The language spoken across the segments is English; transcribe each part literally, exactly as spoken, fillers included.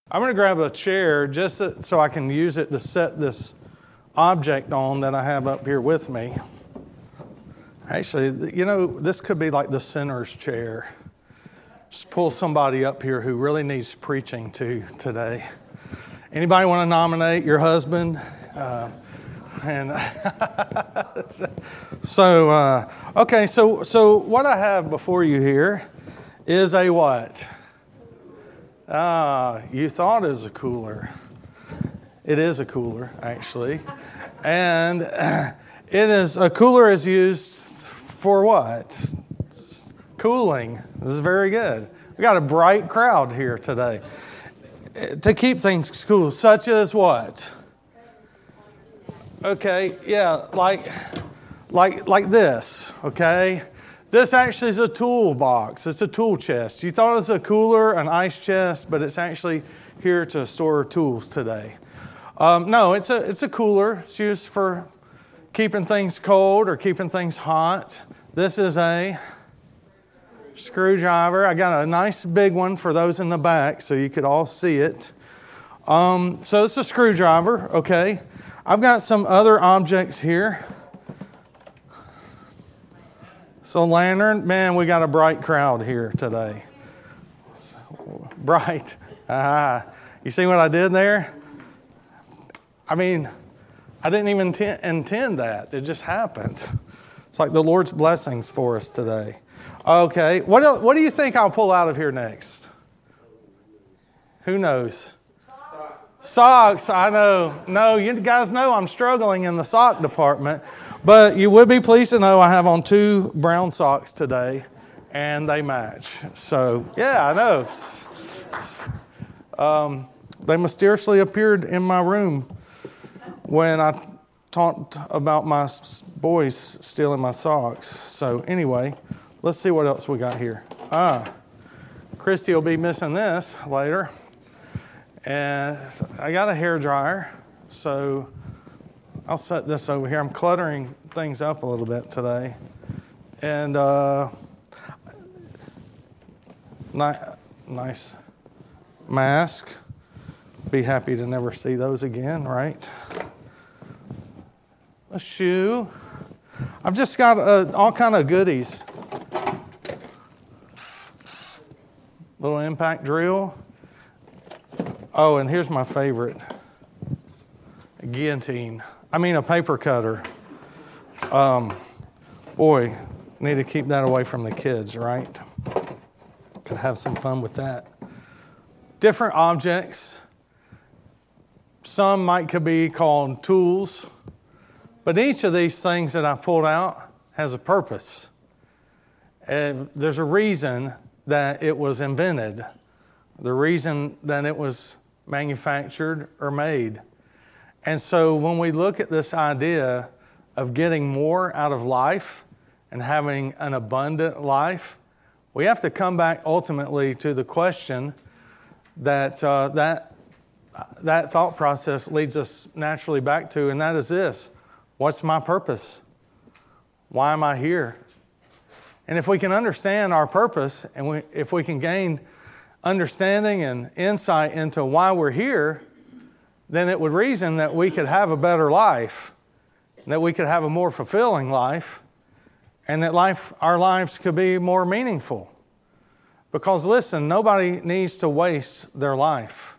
I'm going to grab a chair just so I can use it to set this object on that I have up here with me. Actually, you know, this could be like the sinner's chair. Just pull somebody up here who really needs preaching to today. Anybody want to nominate your husband? Uh, and so, uh, okay, so so what I have before you here is a what? Ah, you thought it was a cooler. It is a cooler, actually. And it is, a cooler is used for what? Cooling. This is very good. We got a bright crowd here today. To keep things cool, such as what? Okay, yeah, like, like, like this, okay? This actually is a toolbox. It's a tool chest. You thought it was a cooler, an ice chest, but it's actually here to store tools today. Um, no, it's a it's a cooler. It's used for keeping things cold or keeping things hot. This is a screwdriver. I got a nice big one for those in the back so you could all see it. Um, so it's a screwdriver, okay? I've got some other objects here. So lantern, man, we got a bright crowd here today. So, bright. Ah, you see what I did there? I mean, I didn't even t- intend that. It just happened. It's like the Lord's blessings for us today. Okay, what else, what do you think I'll pull out of here next? Who knows? Socks. Socks, I know. No, you guys know I'm struggling in the sock department. But you would be pleased to know I have on two brown socks today, and they match. So, yeah, I know. Um, they mysteriously appeared in my room when I talked about my boys stealing my socks. So, anyway, let's see what else we got here. Ah, Christy will be missing this later. And I got a hairdryer, so I'll set this over here. I'm cluttering things up a little bit today. And uh, ni- nice mask. Be happy to never see those again, right? A shoe. I've just got uh, all kind of goodies. Little impact drill. Oh, and here's my favorite. A guillotine. I mean, a paper cutter. Um, boy, need to keep that away from the kids, right? Could have some fun with that. Different objects. Some might could be called tools. But each of these things that I pulled out has a purpose. And there's a reason that it was invented. The reason that it was manufactured or made. And so when we look at this idea of getting more out of life and having an abundant life, we have to come back ultimately to the question that uh, that that thought process leads us naturally back to, and that is this: what's my purpose? Why am I here? And if we can understand our purpose, and we, if we can gain understanding and insight into why we're here, then it would reason that we could have a better life, that we could have a more fulfilling life, and that life, our lives could be more meaningful. Because listen, nobody needs to waste their life.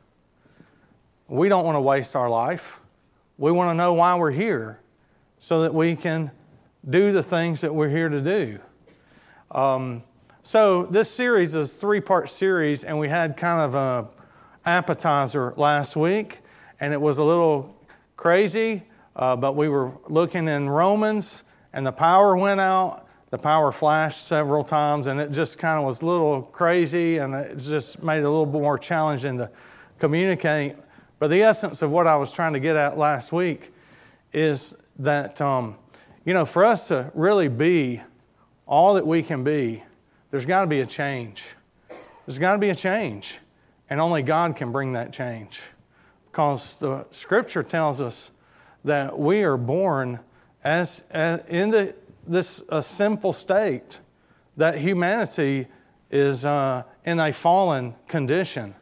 We don't want to waste our life. We want to know why we're here so that we can do the things that we're here to do. Um, so this series is a three-part series, and we had kind of an appetizer last week. And it was a little crazy, uh, but we were looking in Romans, and the power went out. The power flashed several times, and it just kind of was a little crazy, and it just made it a little more challenging to communicate. But the essence of what I was trying to get at last week is that, um, you know, for us to really be all that we can be, there's got to be a change. There's got to be a change, and only God can bring that change. Because the Scripture tells us that we are born as, as into this a sinful state, that humanity is uh, in a fallen condition,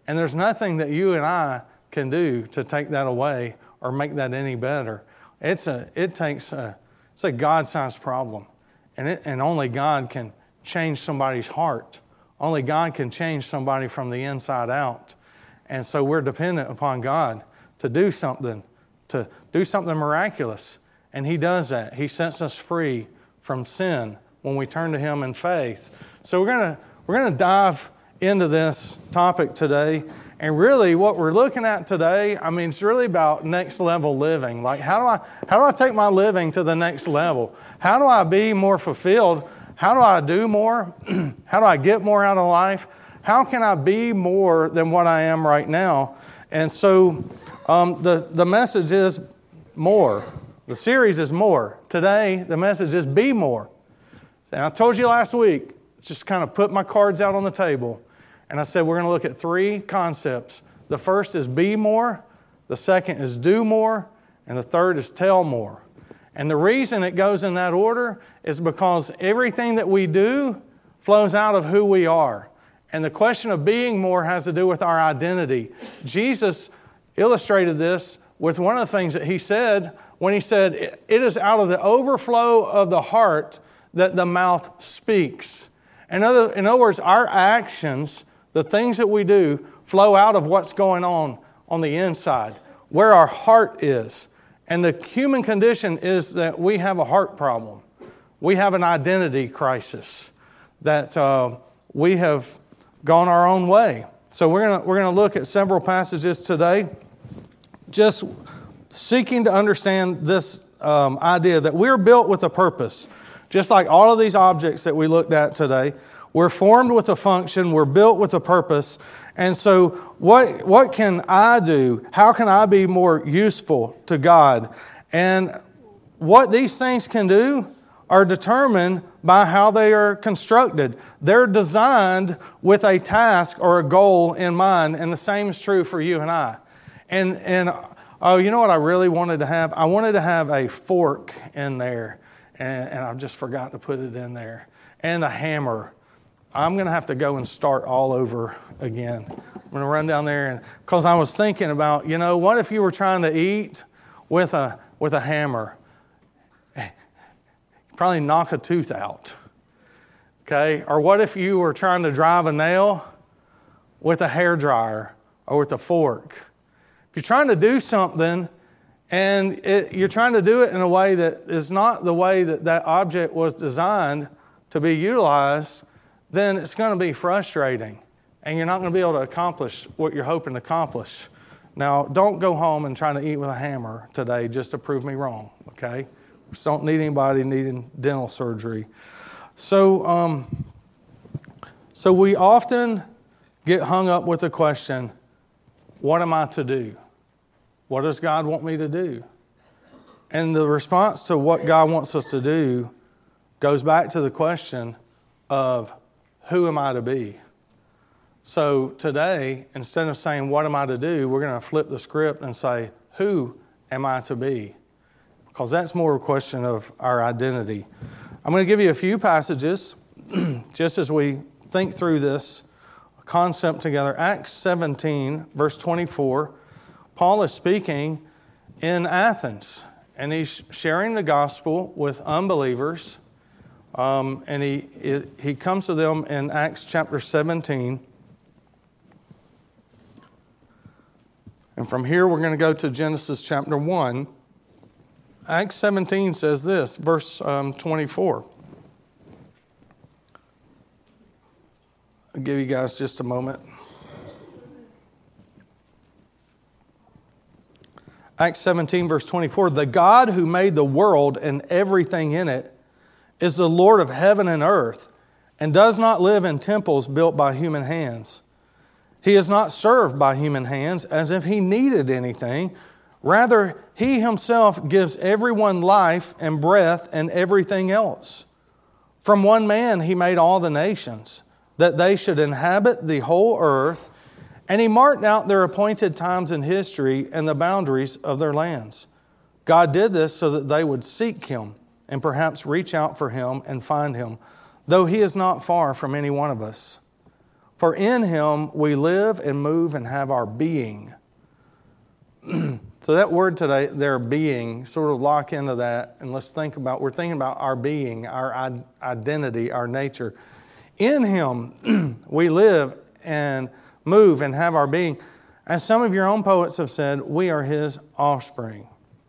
And there's nothing that you and I can do to take that away or make that any better. It's a, it takes a, it's a God-sized problem. And, it, and only God can change somebody's heart. Only God can change somebody from the inside out. And so we're dependent upon God to do something, to do something miraculous. And He does that. He sets us free from sin when we turn to Him in faith. So we're gonna we're gonna dive into this topic today. And really what we're looking at today, I mean, it's really about next level living. Like how do I how do I take my living to the next level? How do I be more fulfilled? How do I do more? How do I get more out of life? How can I be more than what I am right now? And so um, the, the message is more. The series is more. Today, the message is be more. And I told you last week, just kind of put my cards out on the table. And I said we're going to look at three concepts. The first is be more. The second is do more. And the third is tell more. And the reason it goes in that order is because everything that we do flows out of who we are. And the question of being more has to do with our identity. Jesus illustrated this with one of the things that He said when He said, it is out of the overflow of the heart that the mouth speaks. In other, in other words, our actions, the things that we do, flow out of what's going on on the inside, where our heart is. And the human condition is that we have a heart problem. We have an identity crisis, that uh, we have gone our own way. So we're going we're going to look at several passages today, just seeking to understand this um, idea that we're built with a purpose. Just like all of these objects that we looked at today, we're formed with a function, we're built with a purpose. And so what, what can I do? How can I be more useful to God? And what these things can do are determined by how they are constructed. They're designed with a task or a goal in mind, and the same is true for you and I. And, and oh, you know what I really wanted to have? I wanted to have a fork in there, and, and I just forgot to put it in there, and a hammer. I'm going to have to go and start all over again. I'm going to run down there, and because I was thinking about, you know, what if you were trying to eat with a with a hammer? You'd probably knock a tooth out. Okay? Or what if you were trying to drive a nail with a hairdryer or with a fork? If you're trying to do something and it, you're trying to do it in a way that is not the way that that object was designed to be utilized, then it's going to be frustrating, and you're not going to be able to accomplish what you're hoping to accomplish. Now, don't go home and try to eat with a hammer today just to prove me wrong, okay? We just don't need anybody needing dental surgery. So, um, so we often get hung up with the question, what am I to do? What does God want me to do? And the response to what God wants us to do goes back to the question of, who am I to be? So today, instead of saying, what am I to do, we're going to flip the script and say, who am I to be? Because that's more a question of our identity. I'm going to give you a few passages just as we think through this concept together. Acts seventeen, verse twenty-four. Paul is speaking in Athens, and he's sharing the gospel with unbelievers. Um, and he it, he comes to them in Acts chapter seventeen. And from here we're going to go to Genesis chapter one. Acts seventeen says this, verse um, twenty-four. I'll give you guys just a moment. Acts seventeen, verse twenty-four. The God who made the world and everything in it is the Lord of heaven and earth, and does not live in temples built by human hands. He is not served by human hands as if He needed anything. Rather, He Himself gives everyone life and breath and everything else. From one man He made all the nations, that they should inhabit the whole earth, and He marked out their appointed times in history and the boundaries of their lands. God did this so that they would seek Him, and perhaps reach out for Him and find Him, though He is not far from any one of us. For in Him we live and move and have our being. So that word today, their being, sort of lock into that, and let's think about, we're thinking about our being, our identity, our nature. In Him we live and move and have our being. As some of your own poets have said, we are His offspring.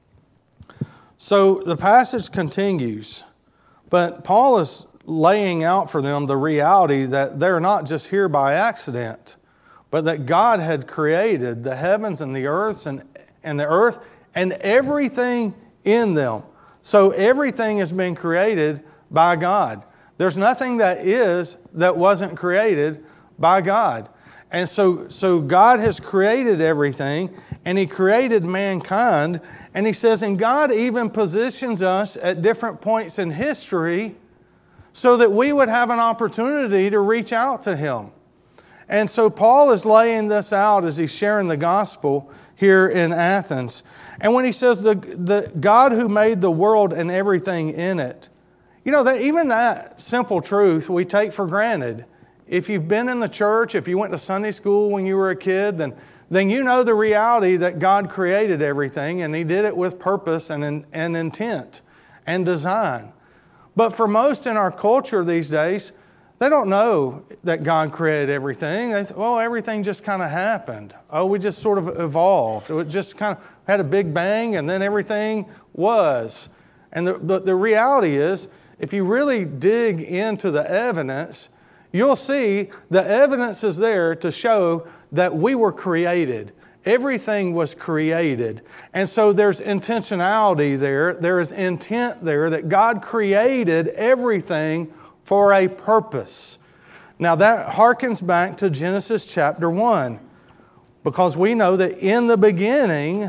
So the passage continues, but Paul is laying out for them the reality that they're not just here by accident, but that God had created the heavens and the earths and and the earth and everything in them. So everything has been created by God. There's nothing that is that wasn't created by God. And so, so God has created everything, and He created mankind, and He says, and God even positions us at different points in history so that we would have an opportunity to reach out to Him. And so Paul is laying this out as he's sharing the gospel here in Athens. And when he says the, the God who made the world and everything in it, you know, that even that simple truth we take for granted. If you've been in the church, if you went to Sunday school when you were a kid, then, then you know the reality that God created everything, and He did it with purpose and, and intent and design. But for most in our culture these days, they don't know that God created everything. They th- well, everything just kind of happened. Oh, we just sort of evolved. It just kind of had a big bang, and then everything was. And the, the, the reality is, if you really dig into the evidence, you'll see the evidence is there to show that we were created. Everything was created. And so there's intentionality there. There is intent there that God created everything for a purpose. Now that harkens back to Genesis chapter one, because we know that in the beginning,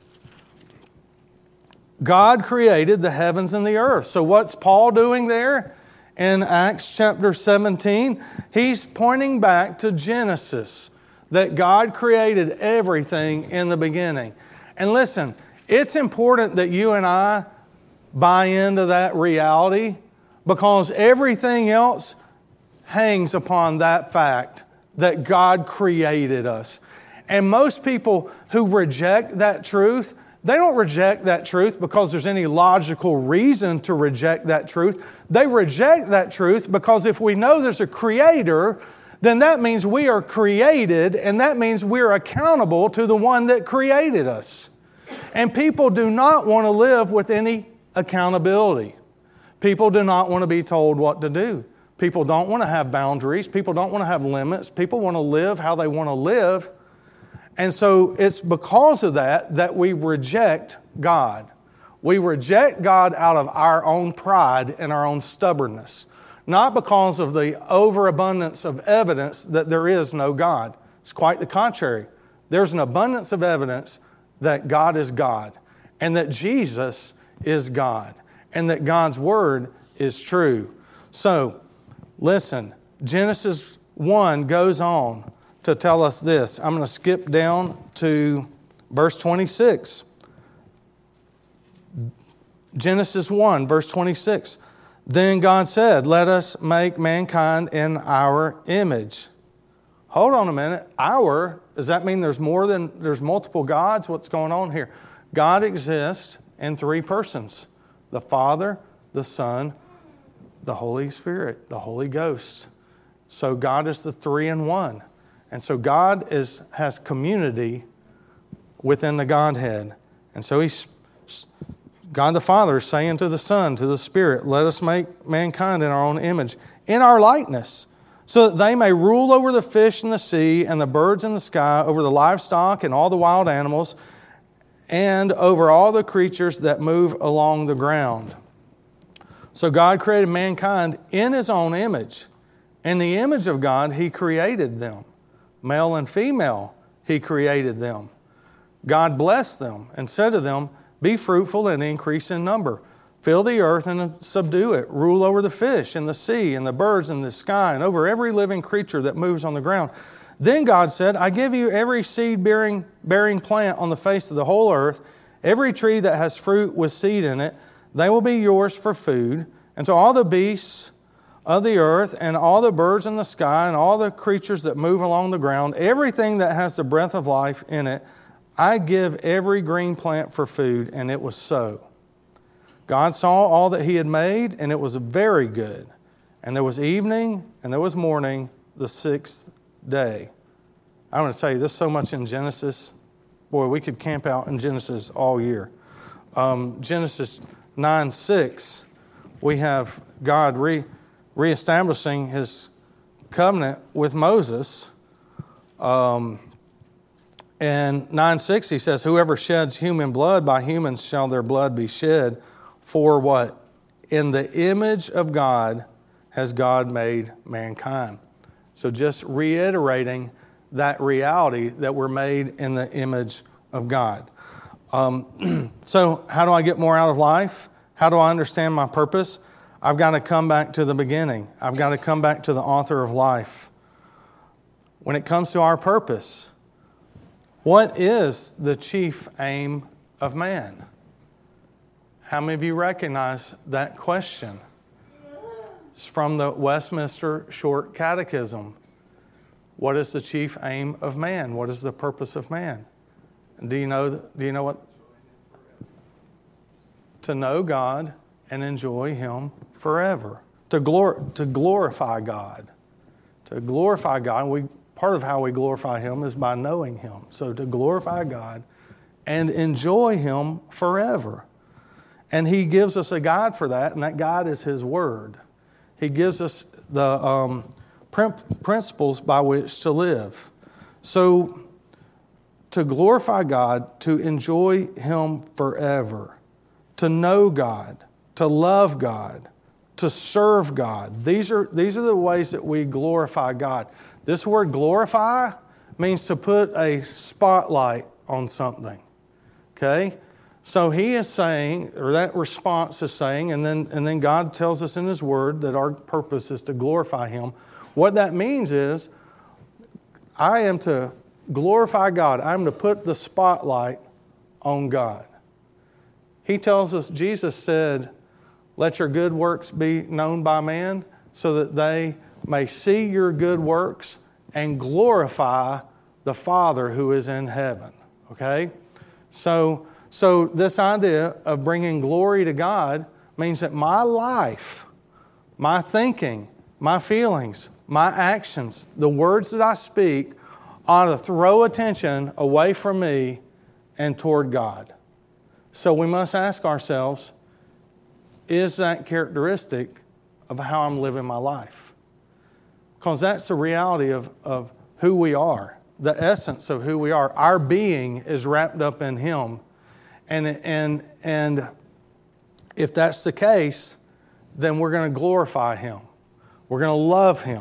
God created the heavens and the earth. So what's Paul doing there in Acts chapter seventeen? He's pointing back to Genesis, that God created everything in the beginning. And listen, it's important that you and I buy into that reality, because everything else hangs upon that fact that God created us. And most people who reject that truth, they don't reject that truth because there's any logical reason to reject that truth. They reject that truth because if we know there's a Creator, then that means we are created, and that means we're accountable to the one that created us. And people do not want to live with any accountability. People do not want to be told what to do. People don't want to have boundaries. People don't want to have limits. People want to live how they want to live. And so it's because of that that we reject God. We reject God out of our own pride and our own stubbornness, not because of the overabundance of evidence that there is no God. It's quite the contrary. There's an abundance of evidence that God is God, and that Jesus is God, and that God's Word is true. So, listen, Genesis one goes on to tell us this. I'm going to skip down to verse twenty-six. Genesis one, verse twenty-six. Then God said, let us make mankind in our image. Hold on a minute. Our, does that mean there's more than, there's multiple gods? What's going on here? God exists in three persons. The Father, the Son, the Holy Spirit, the Holy Ghost. So God is the three in one. And so God is has community within the Godhead. And so he's, God the Father is saying to the Son, to the Spirit, let us make mankind in our own image, in our likeness, so that they may rule over the fish in the sea and the birds in the sky, over the livestock and all the wild animals, and over all the creatures that move along the ground. So God created mankind in His own image. In the image of God, He created them. Male and female, He created them. God blessed them and said to them, be fruitful and increase in number. Fill the earth and subdue it. Rule over the fish in the sea and the birds in the sky and over every living creature that moves on the ground. Then God said, I give you every seed-bearing bearing plant on the face of the whole earth, every tree that has fruit with seed in it, they will be yours for food. And to all the beasts of the earth and all the birds in the sky and all the creatures that move along the ground, everything that has the breath of life in it, I give every green plant for food, and it was so. God saw all that he had made, and it was very good. And there was evening, and there was morning, the sixth day. I want to tell you, there's so much in Genesis. Boy, we could camp out in Genesis all year. Um, Genesis nine six, we have God re, reestablishing his covenant with Moses. Um, and nine six, he says, whoever sheds human blood, by humans shall their blood be shed. For what? In the image of God has God made mankind. So just reiterating that reality that we're made in the image of God. Um, so how do I get more out of life? How do I understand my purpose? I've got to come back to the beginning. I've got to come back to the author of life. When it comes to our purpose, what is the chief aim of man? How many of you recognize that question? It's from the Westminster Short Catechism. What is the chief aim of man? What is the purpose of man? Do you know, do you know what? To know God and enjoy him forever. To, glor- to glorify God. To glorify God. We, part of how we glorify him is by knowing him. So to glorify God and enjoy him forever. And he gives us a guide for that, and that guide is his word. He gives us the um, principles by which to live. So to glorify God, to enjoy him forever, to know God, to love God, to serve God. These are, these are the ways that we glorify God. This word glorify means to put a spotlight on something. Okay? So he is saying, or that response is saying, and then, and then God tells us in his word that our purpose is to glorify him. What that means is, I am to glorify God. I'm to put the spotlight on God. He tells us, Jesus said, let your good works be known by man so that they may see your good works and glorify the Father who is in heaven. Okay? So, so this idea of bringing glory to God means that my life, my thinking, my feelings, my actions, the words that I speak ought to throw attention away from me and toward God. So we must ask ourselves, is that characteristic of how I'm living my life? Because that's the reality of, of who we are, the essence of who we are. Our being is wrapped up in him. And, and, and if that's the case, then we're going to glorify him. We're going to love him.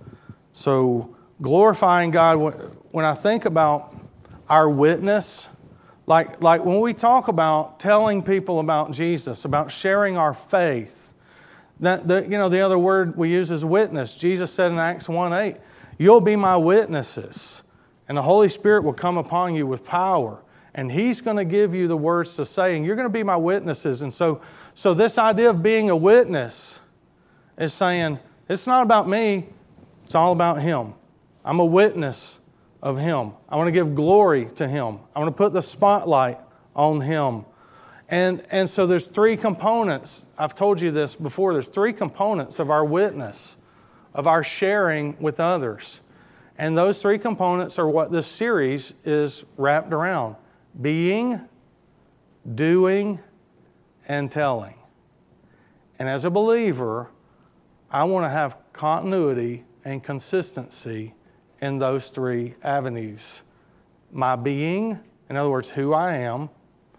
So glorifying God, when I think about our witness, like, like when we talk about telling people about Jesus, about sharing our faith, that the, you know, the other word we use is witness. Jesus said in Acts one eight, you'll be my witnesses, and the Holy Spirit will come upon you with power, and he's going to give you the words to say, and you're going to be my witnesses. And so, so this idea of being a witness is saying, it's not about me, it's all about him. I'm a witness of him. I want to give glory to him. I want to put the spotlight on him. And, and so there's three components. I've told you this before. There's three components of our witness, of our sharing with others. And those three components are what this series is wrapped around. Being, doing, and telling. And as a believer, I want to have continuity and consistency in those three avenues. My being, in other words, who I am,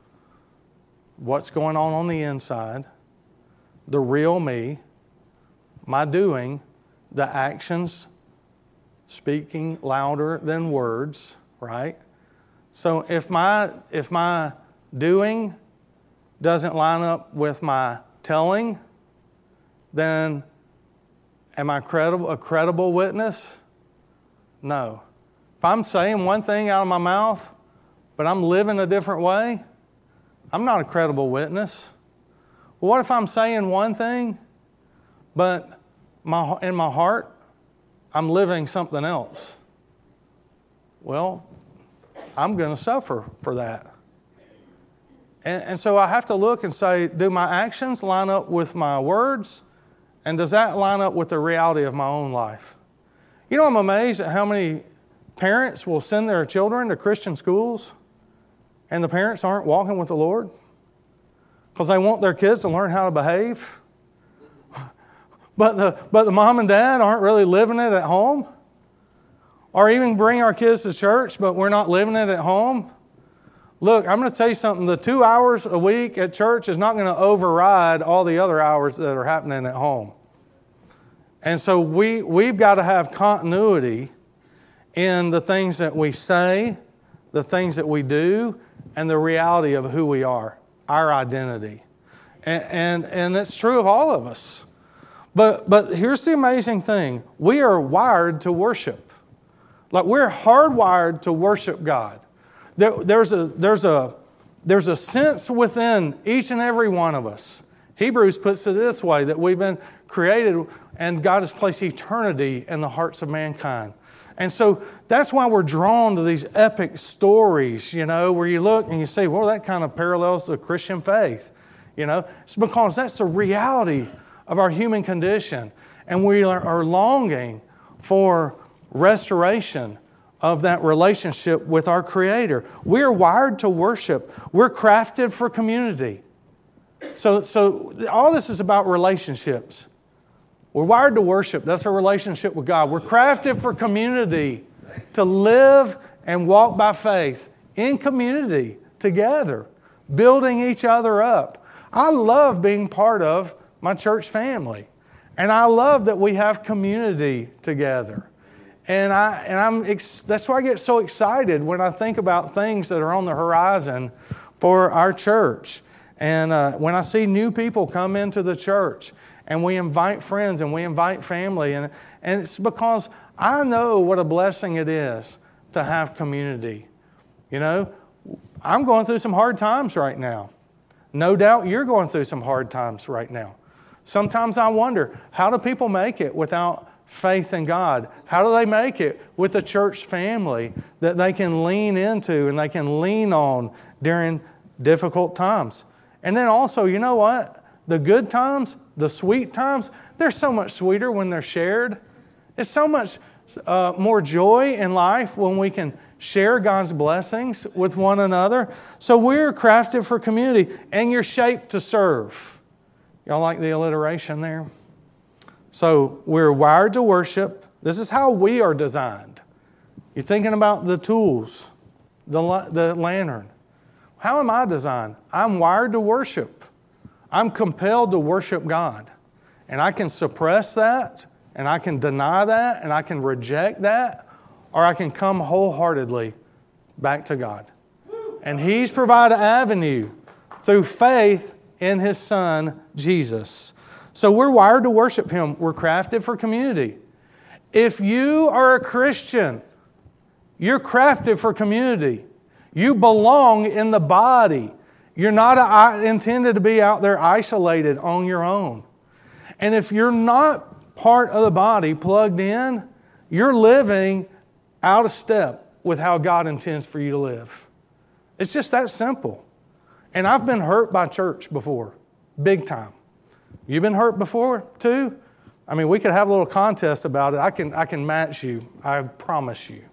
what's going on on the inside, the real me, my doing, the actions speaking louder than words, right? So if my if my doing doesn't line up with my telling, then am I credible, a credible witness? No. If I'm saying one thing out of my mouth, but I'm living a different way, I'm not a credible witness. Well, what if I'm saying one thing, but my, in my heart, I'm living something else. Well, I'm going to suffer for that. And, and so I have to look and say, do my actions line up with my words? And does that line up with the reality of my own life? You know, I'm amazed at how many parents will send their children to Christian schools and the parents aren't walking with the Lord because they want their kids to learn how to behave. But the, but the mom and dad aren't really living it at home. Or even bring our kids to church, but we're not living it at home. Look, I'm going to tell you something. The two hours a week at church is not going to override all the other hours that are happening at home. And so we, we've got to have continuity in the things that we say, the things that we do, and the reality of who we are, our identity. And, and, and it's true of all of us. But, but here's the amazing thing. We are wired to worship. Like we're hardwired to worship God. There, there's a, there's a, there's a sense within each and every one of us. Hebrews puts it this way, that we've been created and God has placed eternity in the hearts of mankind. And so that's why we're drawn to these epic stories, you know, where you look and you say, well, that kind of parallels the Christian faith. You know, it's because that's the reality of our human condition. And we are, are longing for restoration of that relationship with our Creator. We're wired to worship. We're crafted for community. So, so all this is about relationships. We're wired to worship. That's our relationship with God. We're crafted for community, to live and walk by faith in community together, building each other up. I love being part of my church family. And I love that we have community together. And I and I'm ex- that's why I get so excited when I think about things that are on the horizon for our church. And uh, when I see new people come into the church, and we invite friends and we invite family, and and it's because I know what a blessing it is to have community. You know, I'm going through some hard times right now. No doubt you're going through some hard times right now. Sometimes I wonder, how do people make it without faith in God? How do they make it with a church family that they can lean into and they can lean on during difficult times? And then also, you know what? The good times, the sweet times, they're so much sweeter when they're shared. It's so much uh, more joy in life when we can share God's blessings with one another. So we're crafted for community, and you're shaped to serve. Y'all like the alliteration there? So we're wired to worship. This is how we are designed. You're thinking about the tools, the, the lantern. How am I designed? I'm wired to worship. I'm compelled to worship God. And I can suppress that, and I can deny that, and I can reject that, or I can come wholeheartedly back to God. And He's provided an avenue through faith in His Son, Jesus. So we're wired to worship Him. We're crafted for community. If you are a Christian, you're crafted for community. You belong in the body. You're not intended to be out there isolated on your own. And if you're not part of the body, plugged in, you're living out of step with how God intends for you to live. It's just that simple. And I've been hurt by church before, big time. You've been hurt before too? I mean, we could have a little contest about it. I can, I can match you. I promise you.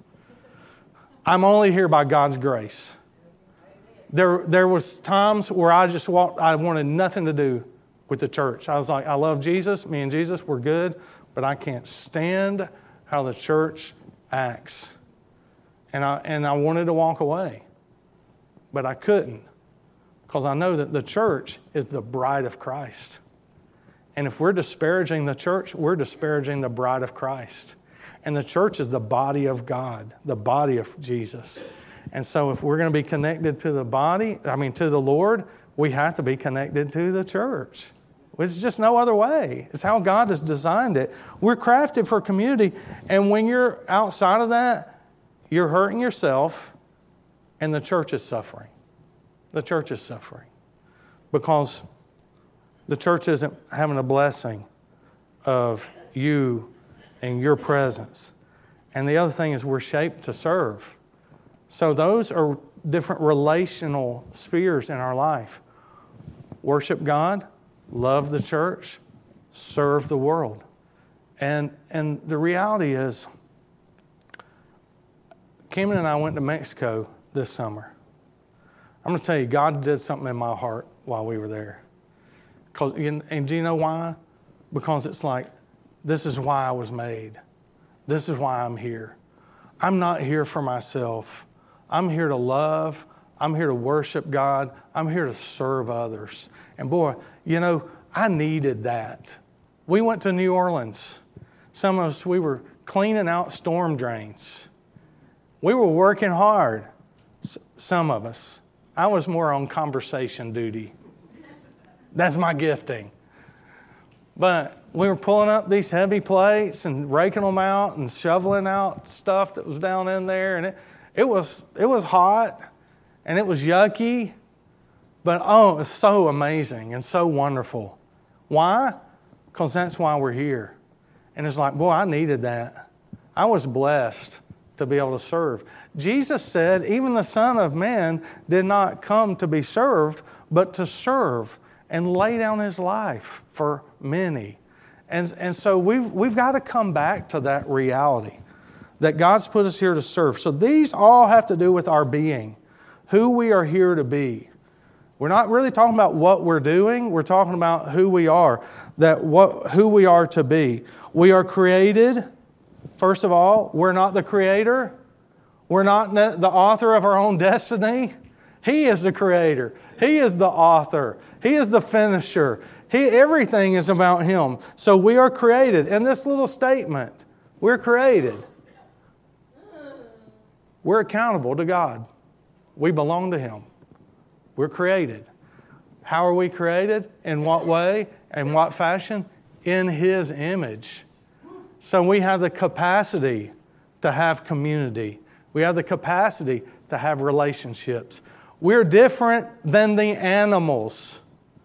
I'm only here by God's grace. There, there was times where I just walked, I wanted nothing to do with the church. I was like, I love Jesus. Me and Jesus, we're good. But I can't stand how the church acts. And I, and I wanted to walk away. But I couldn't. Because I know that the church is the bride of Christ. And if we're disparaging the church, we're disparaging the bride of Christ. And the church is the body of God, the body of Jesus. And so if we're going to be connected to the body, I mean to the Lord, we have to be connected to the church. It's just no other way. It's how God has designed it. We're crafted for community. And when you're outside of that, you're hurting yourself and the church is suffering. The church is suffering because the church isn't having a blessing of you and your presence. And the other thing is we're shaped to serve. So those are different relational spheres in our life. Worship God, love the church, serve the world. And, and the reality is, Kim and I went to Mexico this summer. I'm going to tell you, God did something in my heart while we were there. Cause, and do you know why? Because it's like, this is why I was made. This is why I'm here. I'm not here for myself. I'm here to love. I'm here to worship God. I'm here to serve others. And boy, you know, I needed that. We went to New Orleans. Some of us, we were cleaning out storm drains. We were working hard, some of us. I was more on conversation duty. That's my gifting. But we were pulling up these heavy plates and raking them out and shoveling out stuff that was down in there. And it, it was it was hot and it was yucky. But oh, it was so amazing and so wonderful. Why? Because that's why we're here. And it's like, boy, I needed that. I was blessed to be able to serve. Jesus said, even the Son of Man did not come to be served, but to serve and lay down His life for many. And, and so we've, we've got to come back to that reality that God's put us here to serve. So these all have to do with our being, who we are here to be. We're not really talking about what we're doing. We're talking about who we are, that what who we are to be. We are created. First of all, we're not the creator. We're not the author of our own destiny. He is the creator. He is the author. He is the finisher. He, everything is about Him. So we are created. In this little statement, we're created. We're accountable to God. We belong to Him. We're created. How are we created? In what way? In what fashion? In His image. So we have the capacity to have community. We have the capacity to have relationships. We're different than the animals.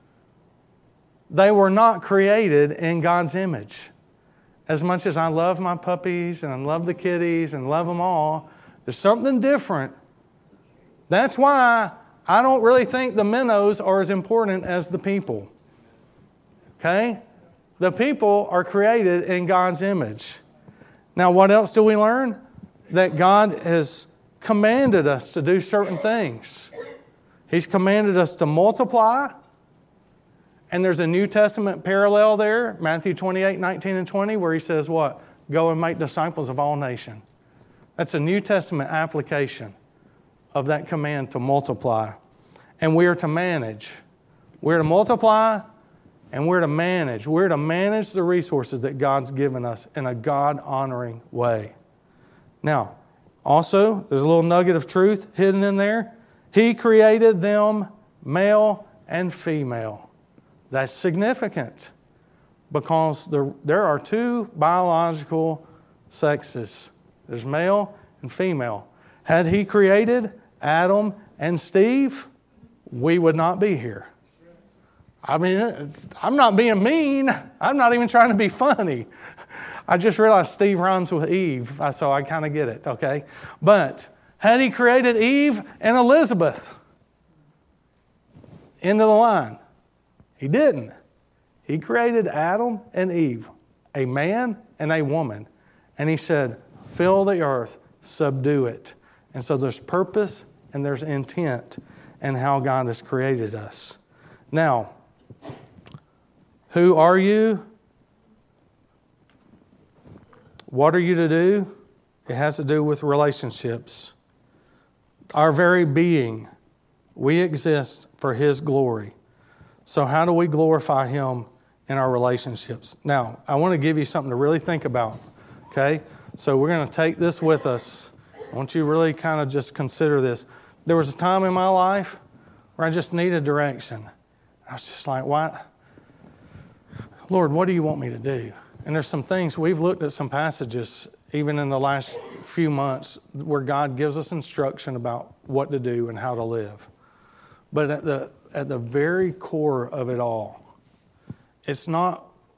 They were not created in God's image. As much as I love my puppies and I love the kitties and love them all, there's something different. That's why I don't really think the minnows are as important as the people. Okay? The people are created in God's image. Now, what else do we learn? That God has commanded us to do certain things. He's commanded us to multiply. And there's a New Testament parallel there, Matthew twenty-eight, nineteen and twenty, where He says what? Go and make disciples of all nations. That's a New Testament application of that command to multiply. And we are to manage. We're to multiply and we're to manage. We're to manage the resources that God's given us in a God-honoring way. Now, also, there's a little nugget of truth hidden in there. He created them male and female. That's significant because there, there are two biological sexes. There's male and female. Had He created Adam and Steve, we would not be here. I mean, it's, I'm not being mean. I'm not even trying to be funny. I just realized Steve rhymes with Eve, so I kind of get it, okay? But had He created Eve and Elizabeth into the line? He didn't. He created Adam and Eve, a man and a woman. And He said, fill the earth, subdue it. And so there's purpose and there's intent in how God has created us. Now, who are you? What are you to do? It has to do with relationships. Our very being, we exist for His glory. So how do we glorify Him in our relationships? Now, I want to give you something to really think about, okay? So we're going to take this with us. I want you to really kind of just consider this. There was a time in my life where I just needed direction. I was just like, what? Lord, what do you want me to do? And there's some things, we've looked at some passages, even in the last few months, where God gives us instruction about what to do and how to live. But at the at the very core of it all, it's not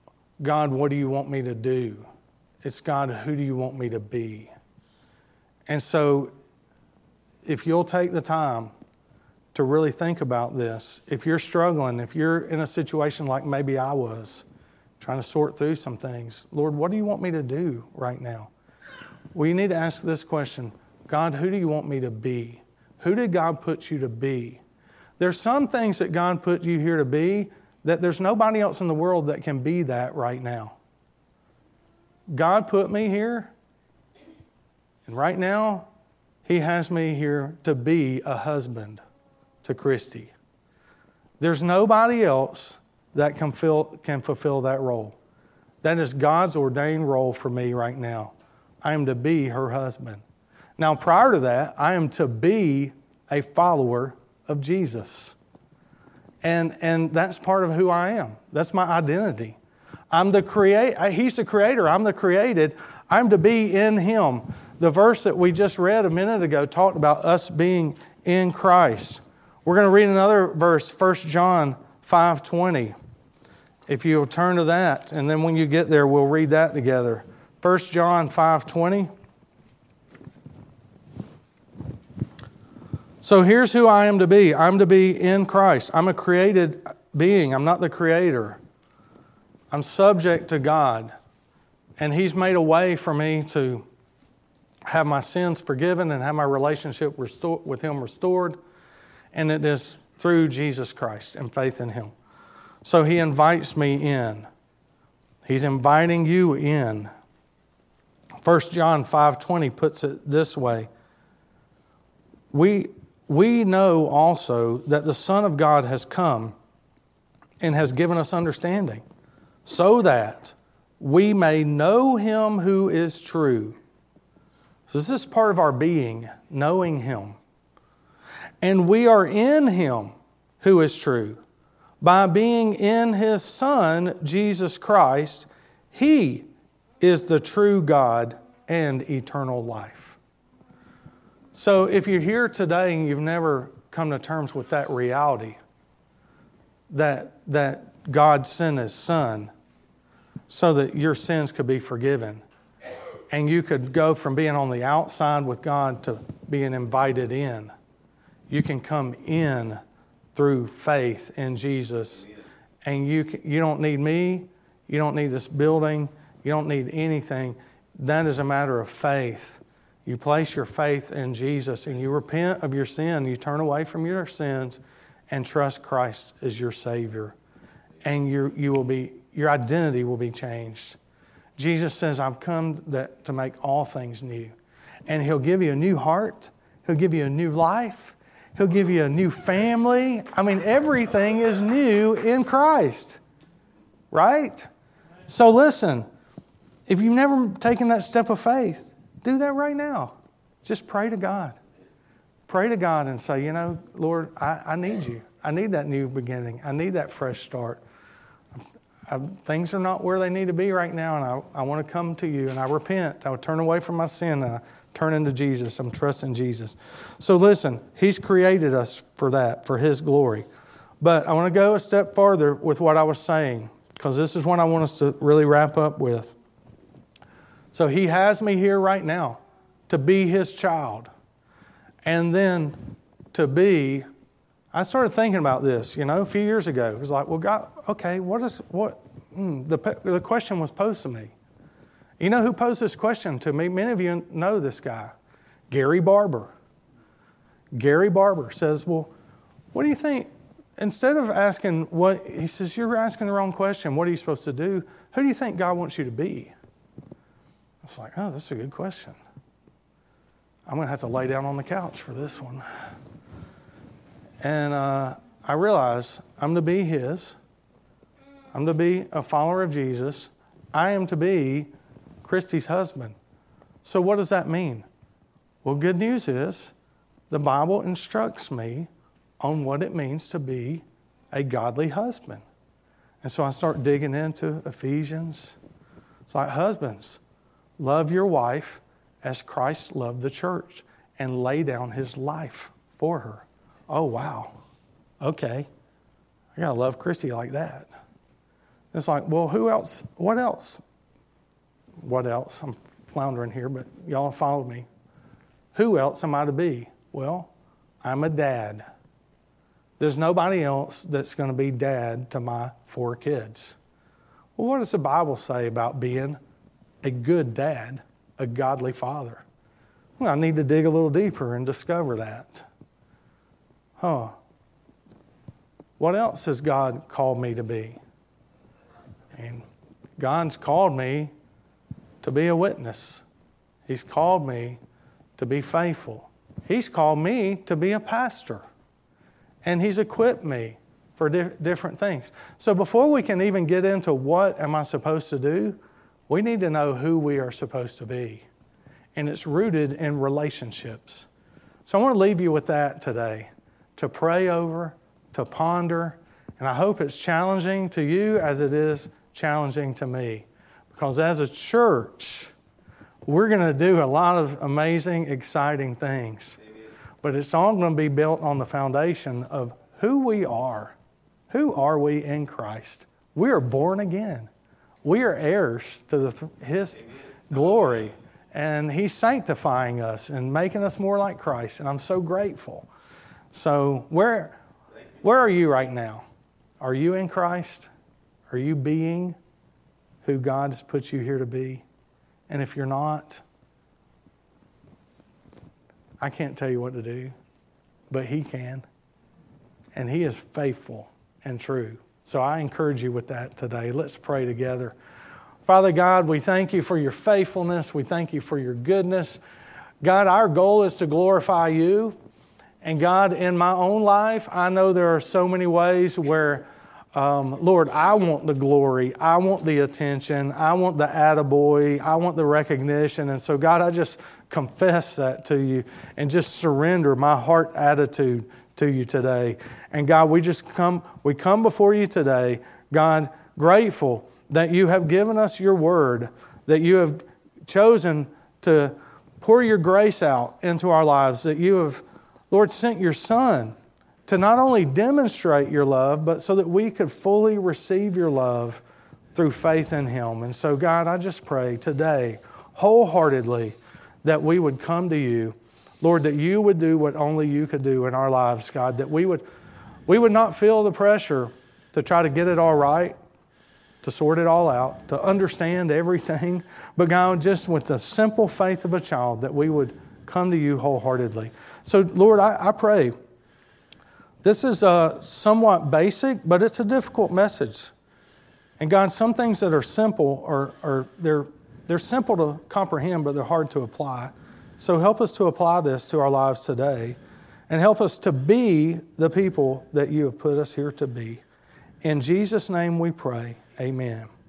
God, what do you want me to do? It's, God, who do you want me to be? And so if you'll take the time to really think about this, if you're struggling, if you're in a situation like maybe I was, trying to sort through some things, Lord, what do you want me to do right now? Well, you need to ask this question, God, who do you want me to be? Who did God put you to be? There's some things that God put you here to be that there's nobody else in the world that can be that right now. God put me here, and right now, He has me here to be a husband to Christy. There's nobody else that can fill, can fulfill that role. That is God's ordained role for me right now. I am to be her husband. Now, prior to that, I am to be a follower of Jesus. And, and that's part of who I am. That's my identity. I'm the create. He's the creator. I'm the created. I'm to be in Him. The verse that we just read a minute ago talked about us being in Christ. We're going to read another verse, First John five twenty. If you'll turn to that, and then when you get there, we'll read that together. First John five twenty. So here's who I am to be. I'm to be in Christ. I'm a created being. I'm not the creator. I'm subject to God. And He's made a way for me to have my sins forgiven and have my relationship restor- with Him restored. And it is through Jesus Christ and faith in Him. So He invites me in. He's inviting you in. First John five twenty puts it this way. We, we know also that the Son of God has come and has given us understanding, so that we may know Him who is true. So this is part of our being, knowing Him. And we are in Him who is true. By being in His Son, Jesus Christ, He is the true God and eternal life. So if you're here today and you've never come to terms with that reality, that, that God sent His Son so that your sins could be forgiven, and you could go from being on the outside with God to being invited in. You can come in through faith in Jesus. And you can, you don't need me. You don't need this building. You don't need anything. That is a matter of faith. You place your faith in Jesus and you repent of your sin. You turn away from your sins and trust Christ as your Savior. And you you will be your identity will be changed. Jesus says, I've come that, to make all things new. And He'll give you a new heart. He'll give you a new life. He'll give you a new family. I mean, everything is new in Christ. Right? So listen, if you've never taken that step of faith, do that right now. Just pray to God. Pray to God and say, you know, Lord, I, I need you. I need that new beginning. I need that fresh start. I, things are not where they need to be right now, and I, I want to come to you, and I repent. I would turn away from my sin, and I turn into Jesus. I'm trusting Jesus. So listen, He's created us for that, for His glory. But I want to go a step farther with what I was saying, because this is what I want us to really wrap up with. So He has me here right now to be His child. And then to be, I started thinking about this, you know, a few years ago. It was like, well, God, okay, what is, what, mm, the, the question was posed to me. You know who posed this question to me? Many of you know this guy, Gary Barber. Gary Barber says, well, what do you think? Instead of asking what, he says, you're asking the wrong question. What are you supposed to do? Who do you think God wants you to be? It's like, oh, that's a good question. I'm going to have to lay down on the couch for this one. And uh, I realize I'm to be His. I'm to be a follower of Jesus. I am to be Christy's husband. So what does that mean? Well, good news is the Bible instructs me on what it means to be a godly husband. And so I start digging into Ephesians. It's like, husbands, love your wife as Christ loved the church and lay down His life for her. Oh, wow. Okay. I got to love Christy like that. It's like, well, who else? What else? What else? I'm floundering here, but y'all follow me. Who else am I to be? Well, I'm a dad. There's nobody else that's going to be dad to my four kids. Well, what does the Bible say about being a good dad, a godly father? Well, I need to dig a little deeper and discover that. Huh. What else has God called me to be? And God's called me to be a witness. He's called me to be faithful. He's called me to be a pastor. And He's equipped me for di- different things. So before we can even get into what am I supposed to do, we need to know who we are supposed to be. And it's rooted in relationships. So I want to leave you with that today, to pray over, to ponder, and I hope it's challenging to you as it is challenging to me. Because as a church, we're going to do a lot of amazing, exciting things. Amen. But it's all going to be built on the foundation of who we are. Who are we in Christ? We are born again. We are heirs to the, His Amen. Glory. And He's sanctifying us and making us more like Christ. And I'm so grateful. So where, where are you right now? Are you in Christ? Are you being who God has put you here to be? And if you're not, I can't tell you what to do, but He can. And He is faithful and true. So I encourage you with that today. Let's pray together. Father God, we thank You for Your faithfulness. We thank You for Your goodness. God, our goal is to glorify You. And God, in my own life, I know there are so many ways where Um, Lord, I want the glory. I want the attention. I want the attaboy. I want the recognition. And so, God, I just confess that to You and just surrender my heart attitude to You today. And God, we just come, we come before You today, God, grateful that You have given us Your word, that You have chosen to pour Your grace out into our lives, that You have, Lord, sent Your Son to not only demonstrate Your love, but so that we could fully receive Your love through faith in Him. And so, God, I just pray today, wholeheartedly, that we would come to You. Lord, that You would do what only You could do in our lives, God, that we would, we would not feel the pressure to try to get it all right, to sort it all out, to understand everything, but God, just with the simple faith of a child, that we would come to You wholeheartedly. So, Lord, I, I pray. This is uh, somewhat basic, but it's a difficult message. And God, some things that are simple are, are they're they're simple to comprehend, but they're hard to apply. So help us to apply this to our lives today, and help us to be the people that You have put us here to be. In Jesus' name we pray. Amen.